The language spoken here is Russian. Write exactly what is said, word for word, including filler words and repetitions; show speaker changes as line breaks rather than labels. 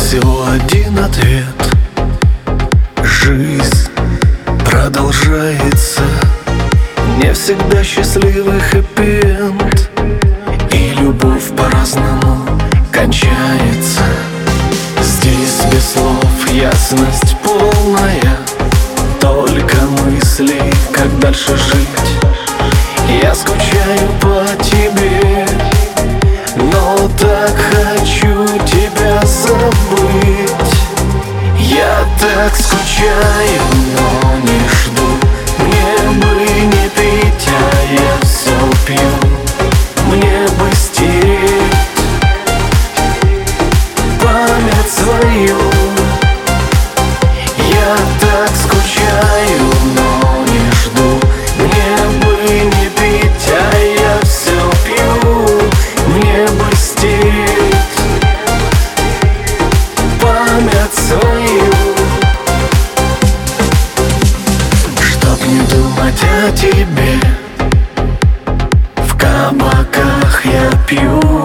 всего один ответ: жизнь продолжается. Не всегда счастливый хэппи-энд, и любовь по-разному кончается. Здесь без слов ясность полная, только мысли, как дальше жить. Я скучаю по тебе, но так хочу тебя забыть. Я так скучаю, но не жду. Мне бы не пить, а я все пью. Мне бы стереть память свою. Я так скучаю, но не жду. Мне бы не пить, а я все пью. Мне бы стереть память свою. Чтоб не думать о тебе, в кабаках я пью.